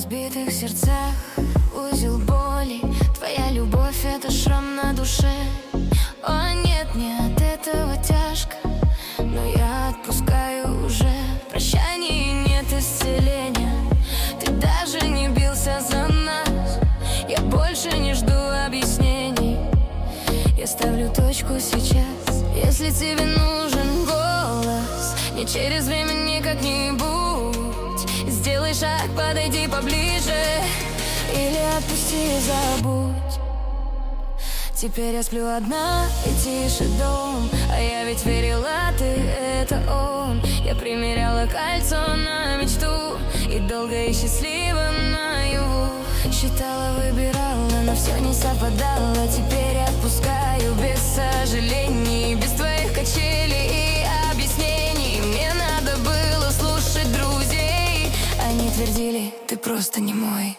разбитых сердцах узел боли. Твоя любовь — это шрам на душе. О нет, не от этого тяжко, но я отпускаю уже. В прощании нет исцеления. Ты даже не бился за нас. Я больше не жду объяснений. Я ставлю точку сейчас. Если тебе нужен голос, не через время, не как-нибудь. Сделай шаг, подойди поближе, или отпусти и забудь. Теперь я сплю одна и тише дом, а я ведь верила, ты — это он. Я примеряла кольцо на мечту и долго и счастливо наяву. Считала, выбирала, но все не совпадало. Теперь отпускаю без сожалений, без твоих качелей и объяснений. Мне надо было слушать друзей. Они твердили: ты просто не мой.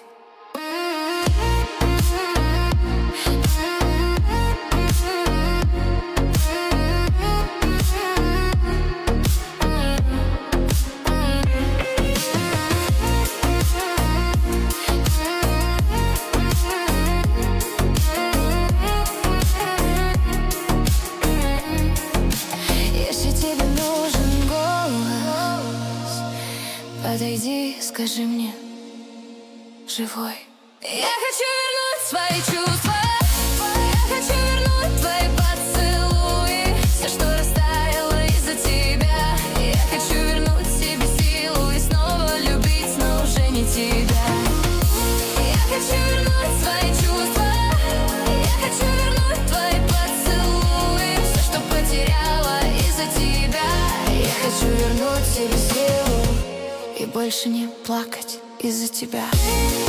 Подойди, скажи мне, живой. Я хочу вернуть свои чувства. Я хочу вернуть твои поцелуи. Все, что растаяло из-за тебя. Я хочу вернуть себе силу и снова любить, но уже не тебя. Я хочу вернуть свои чувства. Я хочу вернуть твои поцелуи. Все, что потеряла из-за тебя. Я хочу вернуть себе силу и больше не плакать из-за тебя.